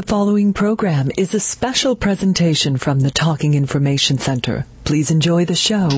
following program is a special presentation from the Talking Information Center. Please enjoy the show.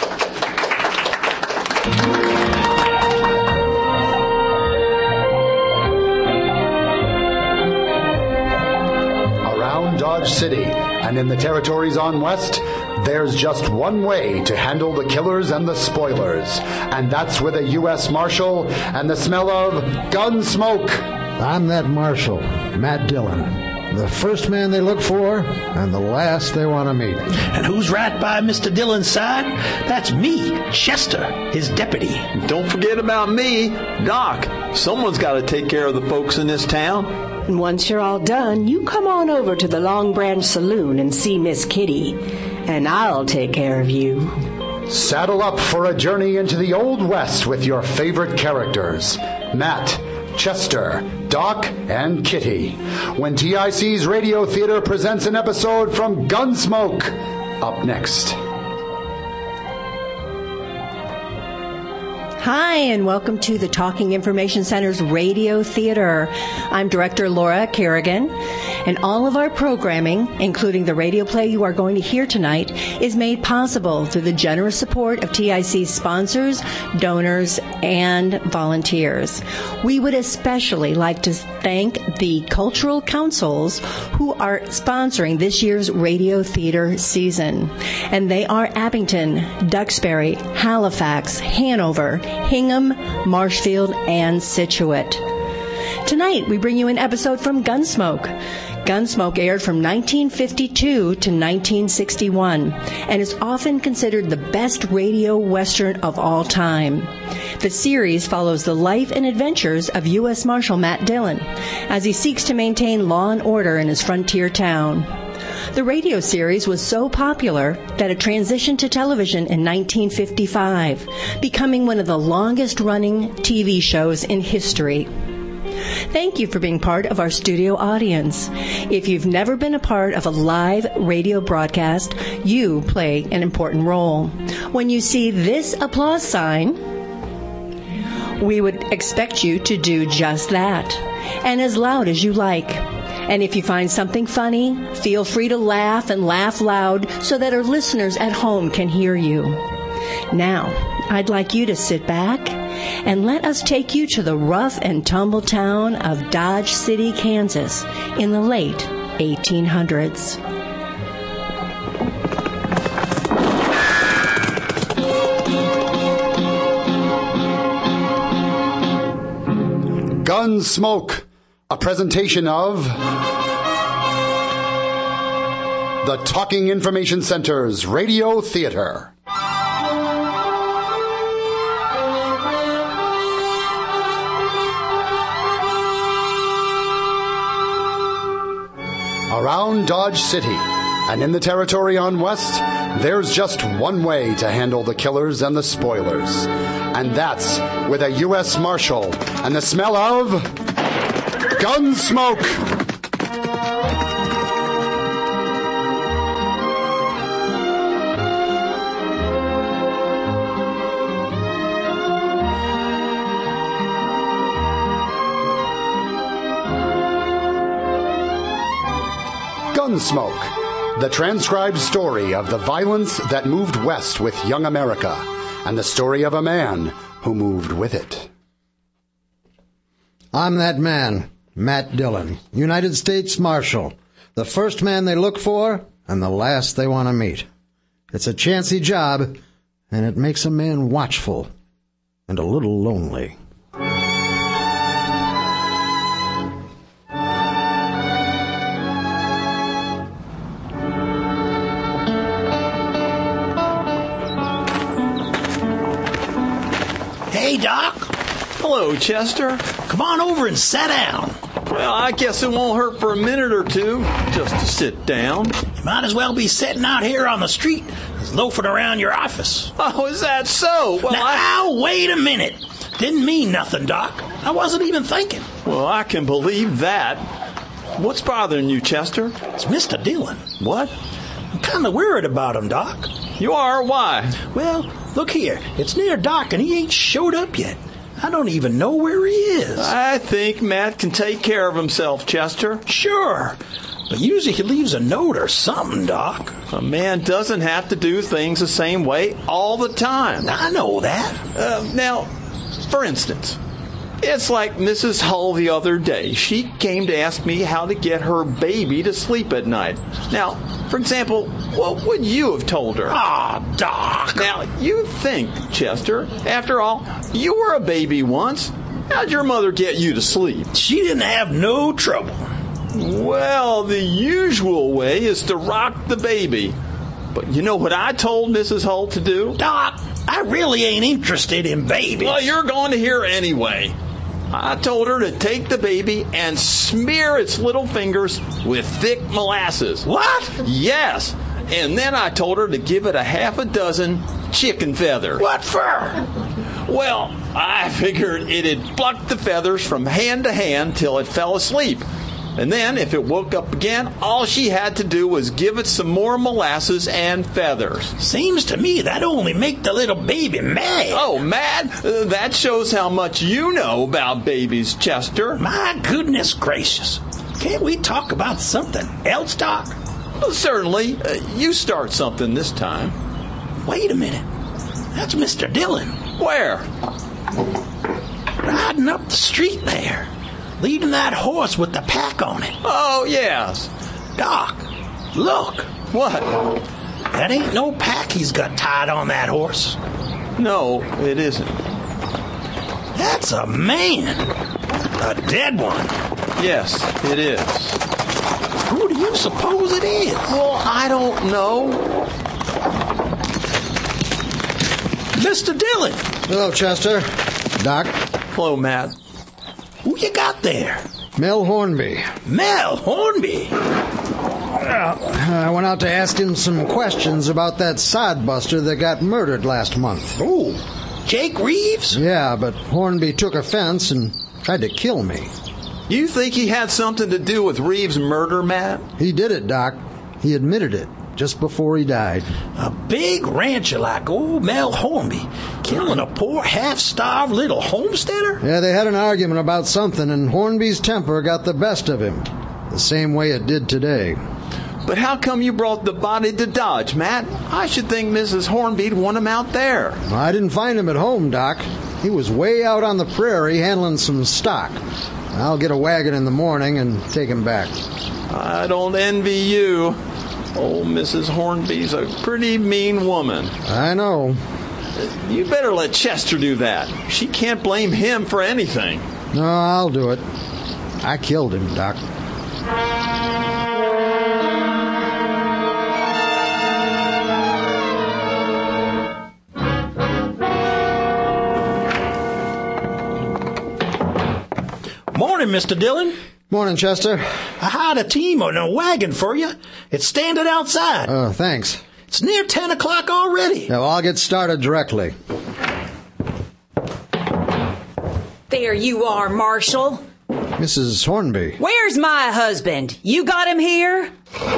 Around Dodge City and in the territories on West, there's just one way to handle the killers and the spoilers, and that's with a U.S. Marshal and the smell of gun smoke. I'm that Marshal, Matt Dillon. The first man they look for and the last they want to meet. And who's right by Mr. Dillon's side? That's me, Chester, his deputy. Don't forget about me, Doc. Someone's got to take care of the folks in this town. And once you're all done, you come on over to the Long Branch Saloon and see Miss Kitty, and I'll take care of you. Saddle up for a journey into the Old West with your favorite characters, Matt, Chester, Doc, and Kitty, when TIC's Radio Theater presents an episode from Gunsmoke. Up next. Hi, and welcome to the Talking Information Center's Radio Theater. I'm Director Laura Kerrigan, and all of our programming, including the radio play you are going to hear tonight, is made possible through the generous support of TIC's sponsors, donors, and volunteers. We would especially like to thank the cultural councils who are sponsoring this year's Radio Theater season. And they are Abington, Duxbury, Halifax, Hanover, Hingham, Marshfield, and Scituate. Tonight, we bring you an episode from Gunsmoke. Gunsmoke aired from 1952 to 1961 and is often considered the best radio western of all time. The series follows the life and adventures of U.S. Marshal Matt Dillon as he seeks to maintain law and order in his frontier town. The radio series was so popular that it transitioned to television in 1955, becoming one of the longest-running TV shows in history. Thank you for being part of our studio audience. If you've never been a part of a live radio broadcast, you play an important role. When you see this applause sign, we would expect you to do just that, and as loud as you like. And if you find something funny, feel free to laugh and laugh loud so that our listeners at home can hear you. Now, I'd like you to sit back and let us take you to the rough and tumble town of Dodge City, Kansas in the late 1800s. Gunsmoke, a presentation of the Talking Information Center's Radio Theater. Around Dodge City and in the territory on West, there's just one way to handle the killers and the spoilers. And that's with a U.S. Marshal and the smell of Gunsmoke. Gunsmoke, the transcribed story of the violence that moved west with young America, and the story of a man who moved with it. I'm that man, Matt Dillon, United States Marshal, the first man they look for and the last they want to meet. It's a chancy job, and it makes a man watchful and a little lonely. Hey, Doc. Hello, Chester. Come on over and sit down. Well, I guess it won't hurt for a minute or two just to sit down. You might as well be sitting out here on the street as loafing around your office. Oh, is that so? Well, now, wait a minute. Didn't mean nothing, Doc. I wasn't even thinking. Well, I can believe that. What's bothering you, Chester? It's Mr. Dillon. What? I'm kind of worried about him, Doc. You are? Why? Well, look here. It's near dark and he ain't showed up yet. I don't even know where he is. I think Matt can take care of himself, Chester. Sure, but usually he leaves a note or something, Doc. A man doesn't have to do things the same way all the time. I know that. Now, for instance, it's like Mrs. Hull the other day. She came to ask me how to get her baby to sleep at night. Now, for example, what would you have told her? Doc. Now, you think, Chester, after all, you were a baby once. How'd your mother get you to sleep? She didn't have no trouble. Well, the usual way is to rock the baby. But you know what I told Mrs. Hull to do? Doc, I really ain't interested in babies. Well, you're going to hear anyway. I told her to take the baby and smear its little fingers with thick molasses. What? Yes. And then I told her to give it a half a dozen chicken feathers. What for? Well, I figured it'd pluck the feathers from hand to hand till it fell asleep. And then, if it woke up again, all she had to do was give it some more molasses and feathers. Seems to me that only make the little baby mad. Oh, mad? That shows how much you know about babies, Chester. My goodness gracious. Can't we talk about something else, Doc? Well, certainly. You start something this time. Wait a minute. That's Mr. Dillon. Where? Riding up the street there. Leading that horse with the pack on it. Oh, yes. Doc, look. What? That ain't no pack he's got tied on that horse. No, it isn't. That's a man. A dead one. Yes, it is. Who do you suppose it is? Well, I don't know. Mr. Dillon. Hello, Chester. Doc. Hello, Matt. Who you got there? Mel Hornby. Mel Hornby. I went out to ask him some questions about that sodbuster that got murdered last month. Oh, Jake Reeves? Yeah, but Hornby took offense and tried to kill me. You think he had something to do with Reeves' murder, Matt? He did it, Doc. He admitted it just before he died. A big rancher like old Mel Hornby killing a poor half-starved little homesteader? Yeah, they had an argument about something, and Hornby's temper got the best of him. The same way it did today. But how come you brought the body to Dodge, Matt? I should think Mrs. Hornby'd want him out there. I didn't find him at home, Doc. He was way out on the prairie handling some stock. I'll get a wagon in the morning and take him back. I don't envy you. Old Mrs. Hornby's a pretty mean woman. I know. You better let Chester do that. She can't blame him for anything. No, I'll do it. I killed him, Doc. Morning, Mr. Dillon. Morning, Chester. I hired a team and a wagon for you. It's standing outside. Thanks. It's near 10 o'clock already. Now, I'll get started directly. There you are, Marshal. Mrs. Hornby. Where's my husband? You got him here?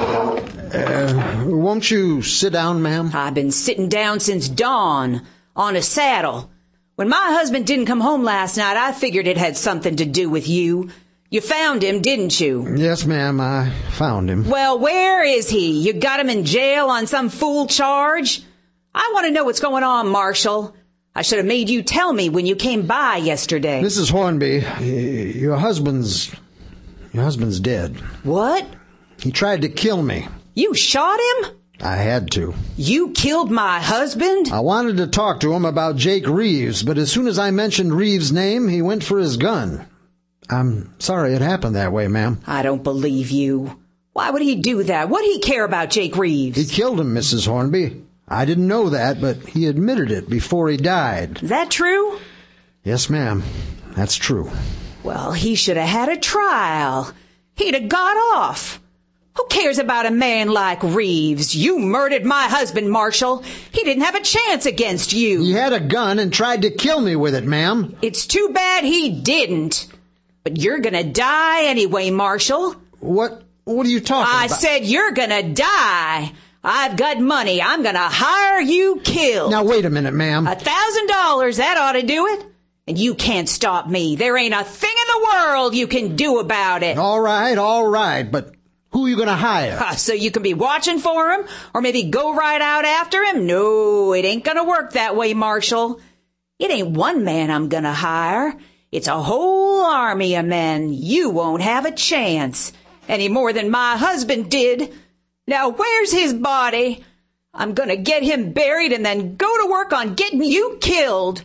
Won't you sit down, ma'am? I've been sitting down since dawn, on a saddle. When my husband didn't come home last night, I figured it had something to do with you. You found him, didn't you? Yes, ma'am, I found him. Well, where is he? You got him in jail on some fool charge? I want to know what's going on, Marshal. I should have made you tell me when you came by yesterday. Mrs. Hornby, your husband's dead. What? He tried to kill me. You shot him? I had to. You killed my husband? I wanted to talk to him about Jake Reeves, but as soon as I mentioned Reeves' name, he went for his gun. I'm sorry it happened that way, ma'am. I don't believe you. Why would he do that? What did he care about Jake Reeves? He killed him, Mrs. Hornby. I didn't know that, but he admitted it before he died. Is that true? Yes, ma'am. That's true. Well, he should have had a trial. He'd have got off. Who cares about a man like Reeves? You murdered my husband, Marshal. He didn't have a chance against you. He had a gun and tried to kill me with it, ma'am. It's too bad he didn't. But you're gonna die anyway, Marshal. What are you talking about? I said you're gonna die. I've got money. I'm gonna hire you killed. Now, wait a minute, ma'am. $1,000, that ought to do it. And you can't stop me. There ain't a thing in the world you can do about it. All right, but who are you going to hire? So you can be watching for him, or maybe go right out after him? No, it ain't gonna work that way, Marshal. It ain't one man I'm gonna hire. It's a whole army of men. You won't have a chance. Any more than my husband did. Now where's his body? I'm gonna get him buried and then go to work on getting you killed.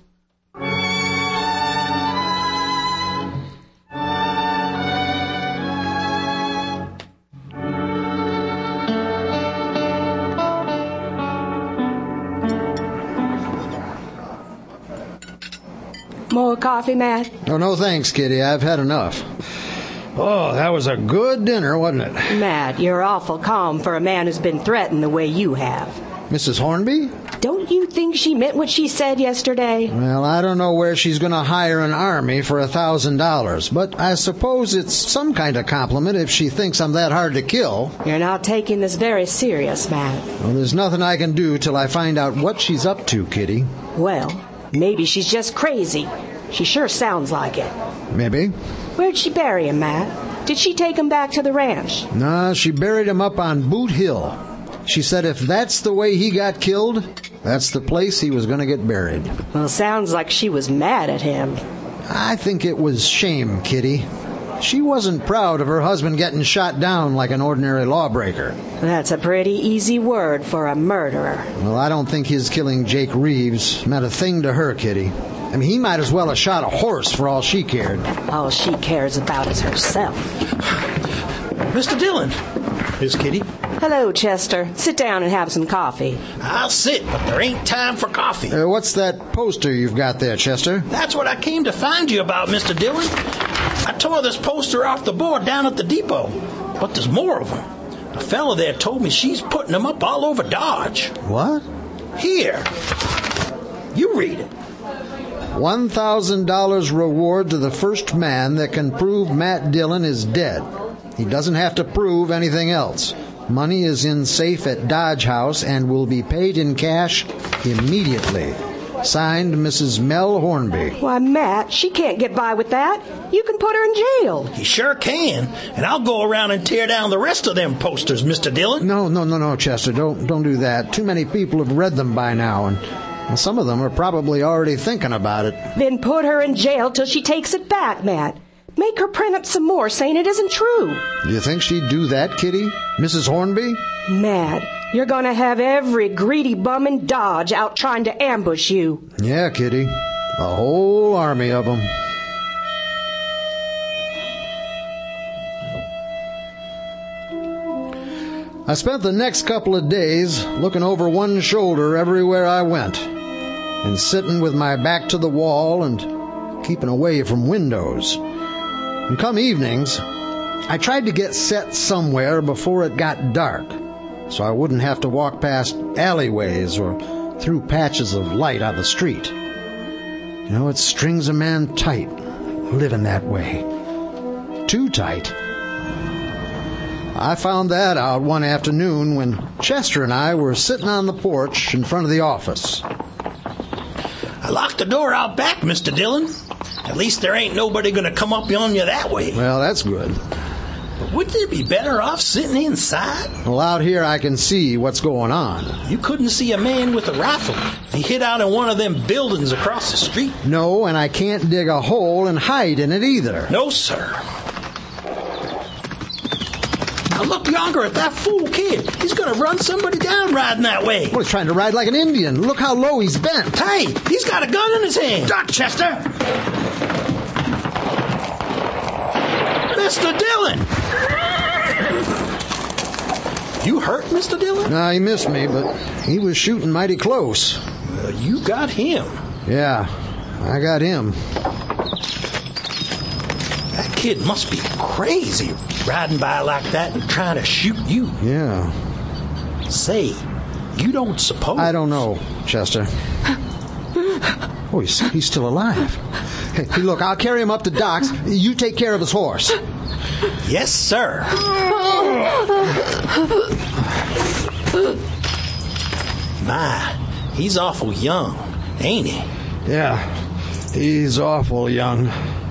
More coffee, Matt? Oh, no thanks, Kitty. I've had enough. Oh, that was a good dinner, wasn't it? Matt, you're awful calm for a man who's been threatened the way you have. Mrs. Hornby? Don't you think she meant what she said yesterday? Well, I don't know where she's going to hire an army for $1,000, but I suppose it's some kind of compliment if she thinks I'm that hard to kill. You're not taking this very serious, Matt. Well, there's nothing I can do till I find out what she's up to, Kitty. Well, maybe she's just crazy. She sure sounds like it. Maybe. Where'd she bury him, Matt? Did she take him back to the ranch? No, she buried him up on Boot Hill. She said if that's the way he got killed, that's the place he was going to get buried. Well, sounds like she was mad at him. I think it was shame, Kitty. She wasn't proud of her husband getting shot down like an ordinary lawbreaker. That's a pretty easy word for a murderer. Well, I don't think his killing Jake Reeves meant a thing to her, Kitty. I mean, he might as well have shot a horse for all she cared. All she cares about is herself. Mr. Dillon. Here's Kitty. Hello, Chester. Sit down and have some coffee. I'll sit, but there ain't time for coffee. What's that poster you've got there, Chester? That's what I came to find you about, Mr. Dillon. I tore this poster off the board down at the depot, but there's more of them. A fella there told me she's putting them up all over Dodge. What? Here. You read it. $1,000 reward to the first man that can prove Matt Dillon is dead. He doesn't have to prove anything else. Money is in safe at Dodge House and will be paid in cash immediately. Signed, Mrs. Mel Hornby. Why, Matt, she can't get by with that. You can put her in jail. You sure can. And I'll go around and tear down the rest of them posters, Mr. Dillon. No, Chester. Don't do that. Too many people have read them by now, and some of them are probably already thinking about it. Then put her in jail till she takes it back, Matt. Make her print up some more saying it isn't true. Do you think she'd do that, Kitty? Mrs. Hornby? Matt, you're going to have every greedy bum in Dodge out trying to ambush you. Yeah, Kitty. A whole army of them. I spent the next couple of days looking over one shoulder everywhere I went, and sitting with my back to the wall and keeping away from windows. And come evenings, I tried to get set somewhere before it got dark, so I wouldn't have to walk past alleyways or through patches of light on the street. You know, it strings a man tight, living that way. Too tight. I found that out one afternoon when Chester and I were sitting on the porch in front of the office. I locked the door out back, Mr. Dillon. At least there ain't nobody going to come up on you that way. Well, that's good. But wouldn't you be better off sitting inside? Well, out here I can see what's going on. You couldn't see a man with a rifle. He hid out in one of them buildings across the street. No, and I can't dig a hole and hide in it either. No, sir. Now look yonder at that fool kid. He's going to run somebody down riding that way. Well, he's trying to ride like an Indian. Look how low he's bent. Hey, he's got a gun in his hand. Duck, Chester! Mr. Dillon! You hurt, Mr. Dillon? No, he missed me, but he was shooting mighty close. Well, you got him. Yeah, I got him. That kid must be crazy, riding by like that and trying to shoot you. Yeah. Say, you don't suppose... I don't know, Chester. Oh, he's still alive. Hey, look, I'll carry him up to Doc's. You take care of his horse. Yes, sir. My, he's awful young, ain't he? Yeah. He's awful young.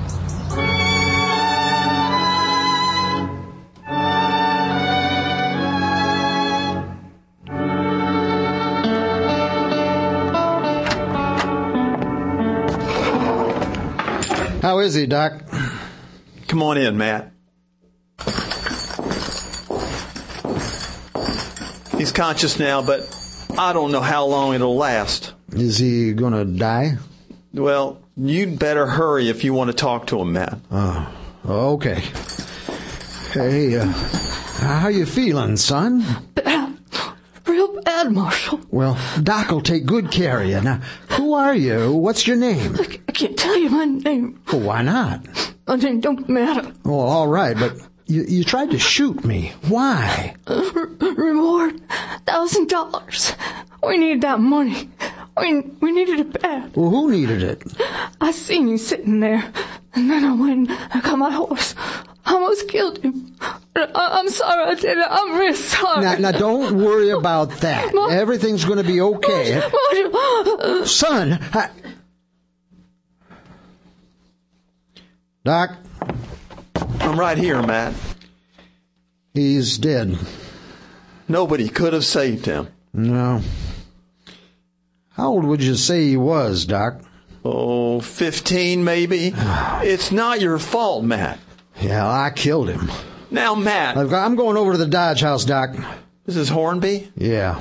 How is he, Doc? Come on in, Matt. He's conscious now, but I don't know how long it'll last. Is he gonna die? Well, you'd better hurry if you want to talk to him, Matt. Oh, okay. Hey, how you feeling, son? Bad. Real bad, Marshal. Well, Doc'll take good care of you. Now, who are you? What's your name? I can't tell you my name. Well, why not? My name don't matter. Well, all right, but you tried to shoot me. Why? Reward, $1,000. We need that money. We needed it bad. Well, who needed it? I seen you sitting there, and then I went and I got my horse. I almost killed him. I'm sorry I did it. I'm real sorry. Now, don't worry about that. Everything's going to be okay. Son, Doc? I'm right here, Matt. He's dead. Nobody could have saved him. No. How old would you say he was, Doc? Oh, 15 maybe. It's not your fault, Matt. Yeah, I killed him. Now, Matt. I'm going over to the Dodge house, Doc. Mrs. Hornby? Yeah.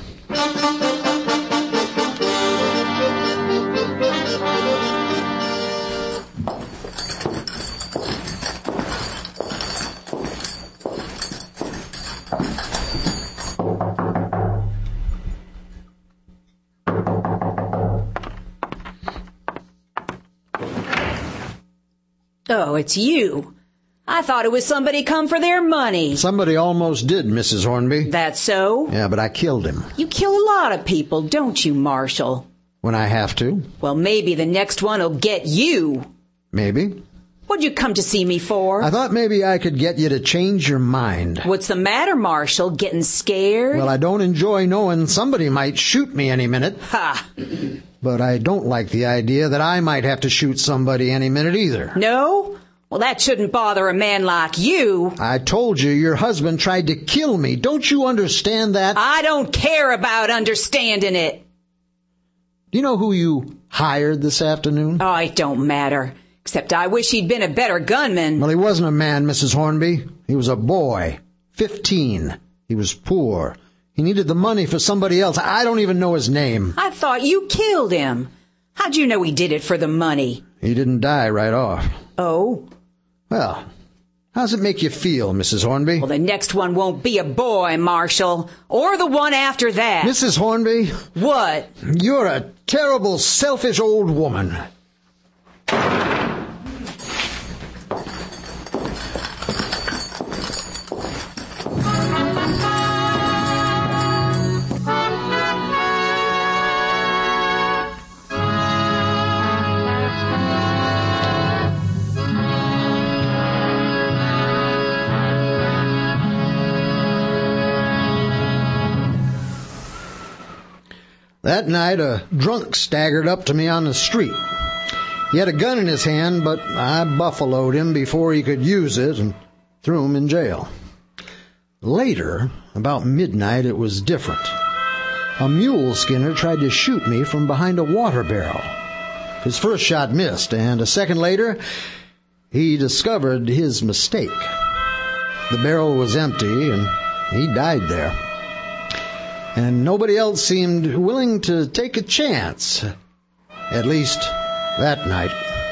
Oh, it's you. I thought it was somebody come for their money. Somebody almost did, Mrs. Hornby. That's so? Yeah, but I killed him. You kill a lot of people, don't you, Marshal? When I have to. Well, maybe the next one will get you. Maybe. What'd you come to see me for? I thought maybe I could get you to change your mind. What's the matter, Marshal? Getting scared? Well, I don't enjoy knowing somebody might shoot me any minute. Ha! But I don't like the idea that I might have to shoot somebody any minute either. No? Well, that shouldn't bother a man like you. I told you your husband tried to kill me. Don't you understand that? I don't care about understanding it. Do you know who you hired this afternoon? Oh, it don't matter. Except I wish he'd been a better gunman. Well, he wasn't a man, Mrs. Hornby. He was a boy. 15. He was poor. He needed the money for somebody else. I don't even know his name. I thought you killed him. How'd you know he did it for the money? He didn't die right off. Oh? Well, how's it make you feel, Mrs. Hornby? Well, the next one won't be a boy, Marshal. Or the one after that. Mrs. Hornby? What? You're a terrible, selfish old woman. That night, a drunk staggered up to me on the street. He had a gun in his hand, but I buffaloed him before he could use it and threw him in jail. Later, about midnight, it was different. A mule skinner tried to shoot me from behind a water barrel. His first shot missed, and a second later, he discovered his mistake. The barrel was empty, and he died there. And nobody else seemed willing to take a chance, at least that night.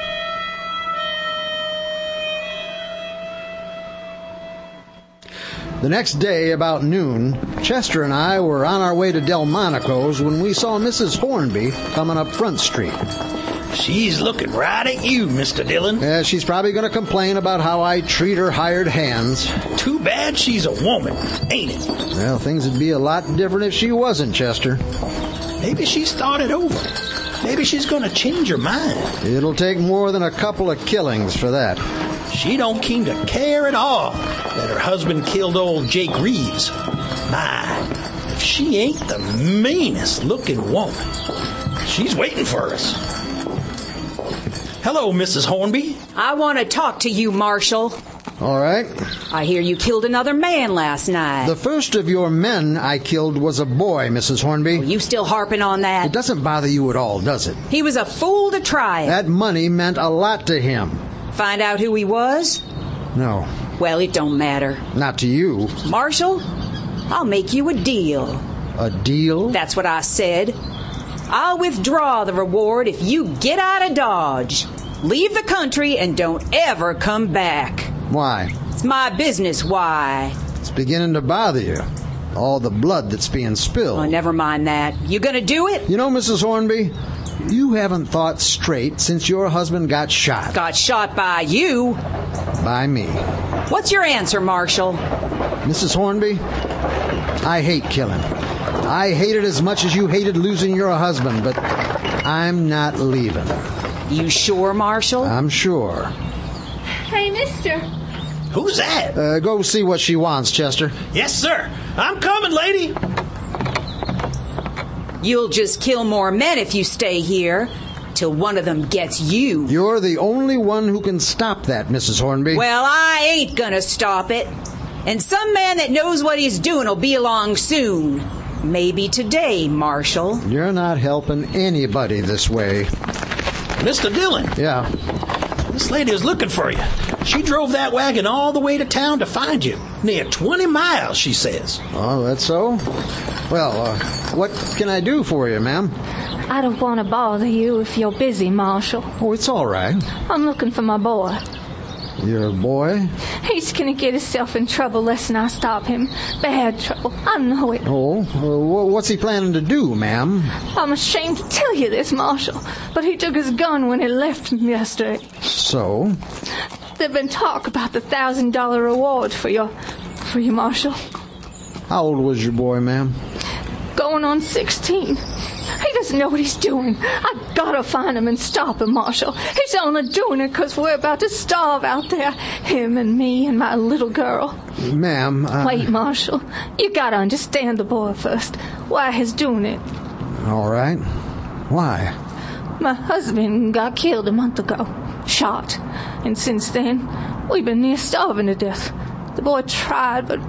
The next day, about noon, Chester and I were on our way to Delmonico's when we saw Mrs. Hornby coming up Front Street. She's looking right at you, Mr. Dillon. Yeah, she's probably going to complain about how I treat her hired hands. Too bad she's a woman, ain't it? Well, things would be a lot different if she wasn't, Chester. Maybe she started over. Maybe she's going to change her mind. It'll take more than a couple of killings for that. She don't seem to care at all that her husband killed old Jake Reeves. My, if she ain't the meanest looking woman. She's waiting for us. Hello, Mrs. Hornby. I want to talk to you, Marshal. All right. I hear you killed another man last night. The first of your men I killed was a boy, Mrs. Hornby. You still harping on that? It doesn't bother you at all, does it? He was a fool to try it. That money meant a lot to him. Find out who he was? No. Well, it don't matter. Not to you. Marshal, I'll make you a deal. A deal? That's what I said. I'll withdraw the reward if you get out of Dodge. Leave the country and don't ever come back. Why? It's my business why. It's beginning to bother you. All the blood that's being spilled. Oh, never mind that. You gonna do it? You know, Mrs. Hornby, you haven't thought straight since your husband got shot. Got shot by you? By me. What's your answer, Marshal? Mrs. Hornby, I hate killing. I hate it as much as you hated losing your husband, but I'm not leaving. You sure, Marshal? I'm sure. Hey, mister. Who's that? Go see what she wants, Chester. Yes, sir. I'm coming, lady. You'll just kill more men if you stay here, till one of them gets you. You're the only one who can stop that, Mrs. Hornby. Well, I ain't gonna stop it. And some man that knows what he's doing will be along soon. Maybe today, Marshal. You're not helping anybody this way. Mr. Dillon. Yeah. This lady is looking for you. She drove that wagon all the way to town to find you. Near 20 miles, she says. Oh, that's so? Well, what can I do for you, ma'am? I don't want to bother you if you're busy, Marshal. Oh, it's all right. I'm looking for my boy. Your boy? He's going to get himself in trouble lest I stop him. Bad trouble. I know it. Oh, what's he planning to do, ma'am? I'm ashamed to tell you this, Marshal, but he took his gun when he left me yesterday. So? There's been talk about the $1,000 reward for you, Marshal. How old was your boy, ma'am? Going on 16. He doesn't know what he's doing. I've got to find him and stop him, Marshal. He's only doing it because we're about to starve out there. Him and me and my little girl. Ma'am, Wait, Marshal. You got to understand the boy first. Why he's doing it. All right. Why? My husband got killed a month ago. Shot. And since then, we've been near starving to death. The boy tried, but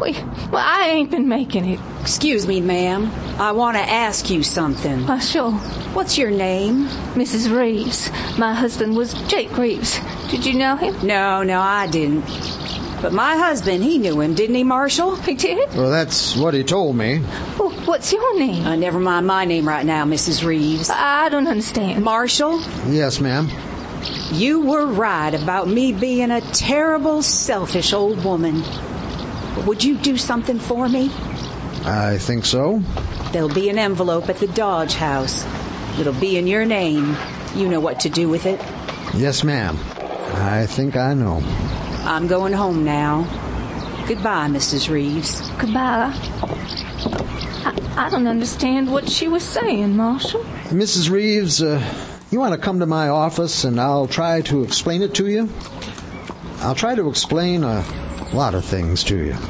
I ain't been making it. Excuse me, ma'am. I want to ask you something. Sure. What's your name? Mrs. Reeves. My husband was Jake Reeves. Did you know him? No, I didn't. But my husband, he knew him, didn't he, Marshal? He did? Well, that's what he told me. Well, what's your name? Never mind my name right now, Mrs. Reeves. I don't understand. Marshal? Yes, ma'am. You were right about me being a terrible, selfish old woman. But would you do something for me? I think so. There'll be an envelope at the Dodge house. It'll be in your name. You know what to do with it. Yes, ma'am. I think I know. I'm going home now. Goodbye, Mrs. Reeves. Goodbye. I don't understand what she was saying, Marshal. Mrs. Reeves, you want to come to my office and I'll try to explain it to you? I'll try to explain a lot of things to you.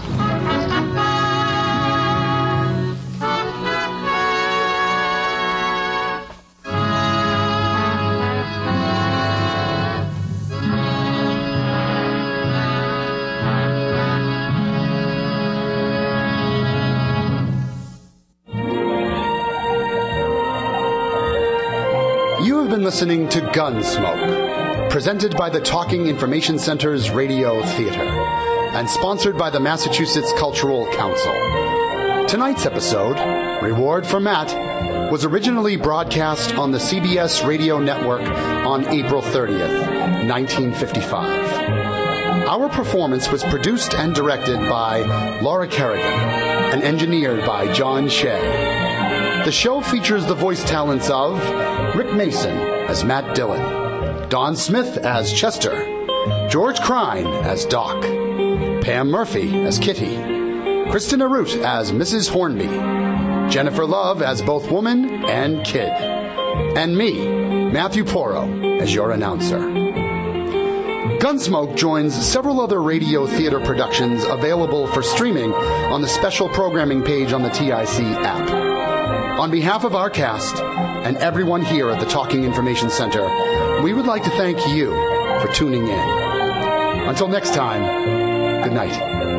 Listening to Gunsmoke, presented by the Talking Information Center's Radio Theater, and sponsored by the Massachusetts Cultural Council. Tonight's episode, Reward for Matt, was originally broadcast on the CBS radio network on April 30th, 1955. Our performance was produced and directed by Laura Kerrigan and engineered by John Shea. The show features the voice talents of Rick Mason as Matt Dillon, Don Smith as Chester, George Crine as Doc, Pam Murphy as Kitty, Kristen Arute as Mrs. Hornby, Jennifer Love as both woman and kid, and me, Matthew Porro, as your announcer. Gunsmoke joins several other radio theater productions available for streaming on the special programming page on the TIC app. On behalf of our cast and everyone here at the Talking Information Center, we would like to thank you for tuning in. Until next time, good night.